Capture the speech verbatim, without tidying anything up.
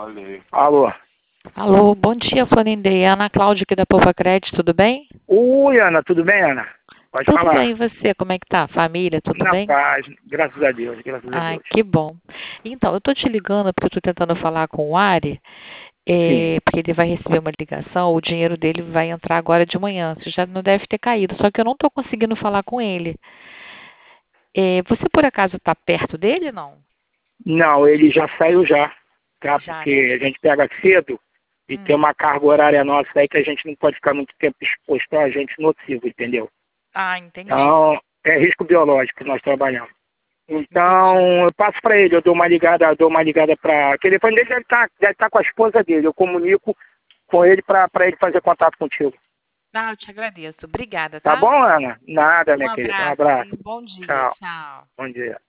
Alô. Alô, bom dia, Florindeia. Ana Cláudia aqui da Poupa Crédito, tudo bem? Oi, Ana, tudo bem, Ana? Pode Tudo falar. bem, e você? Como é que tá? Família, tudo Na bem? paz, graças a Deus, graças a Ai, Deus. que bom. Então, eu tô te ligando porque eu tô tentando falar com o Ari, Sim. é, porque ele vai receber uma ligação, o dinheiro dele vai entrar agora de manhã. Você já não deve ter caído, só que eu não tô conseguindo falar com ele. É, você por acaso tá perto dele, não? Não, ele já saiu já, tá? Já, Porque né? a gente pega cedo e tem Hum. uma carga horária nossa aí que a gente não pode ficar muito tempo exposto a agente nocivo, entendeu? Ah, entendi. Então, é risco biológico que nós trabalhamos. Então, Entendi. eu passo para ele, eu dou uma ligada, eu dou uma ligada para... O telefone dele deve estar deve estar com a esposa dele, eu comunico com ele para ele fazer contato contigo. Ah, eu te agradeço. Obrigada, Tá tá? bom, Ana? Nada, Um minha querida. Um abraço abraço. e um bom dia. Tchau. Tchau. Bom dia.